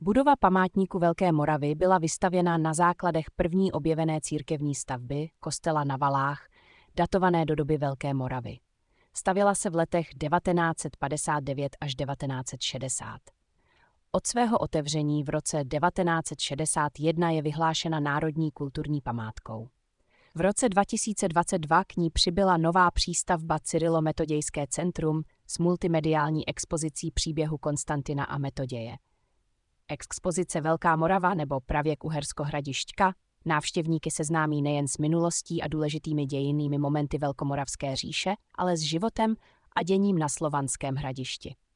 Budova památníku Velké Moravy byla vystavěna na základech první objevené církevní stavby, kostela na Valách, datované do doby Velké Moravy. Stavěla se v letech 1959 až 1960. Od svého otevření v roce 1961 je vyhlášena národní kulturní památkou. V roce 2022 k ní přibyla nová přístavba Cyrilo-metodějské centrum s multimediální expozicí příběhu Konstantina a Metoděje. Expozice Velká Morava nebo pravěk Uhersko-Hradišťka návštěvníky seznámí nejen s minulostí a důležitými dějinnými momenty Velkomoravské říše, ale s životem a děním na Slovanském Hradišti.